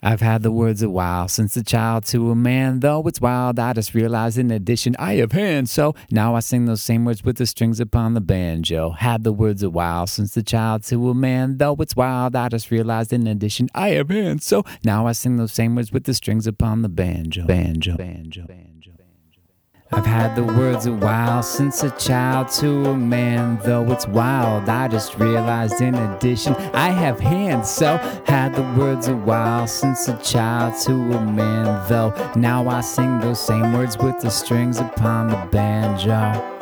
I've had the words a while, since a child to a man. Though it's wild, I just realized in addition I have hands. So now I sing those same words with the strings upon the banjo. Had the words a while, since the child to a man. Though it's wild, I just realized in addition I have hands. So now I sing those same words with the strings upon the banjo. Banjo, banjo, banjo. I've had the words a while, since a child to a man. Though it's wild, I just realized in addition I have hands. So had the words a while, since a child to a man. Though now I sing those same words with the strings upon the banjo.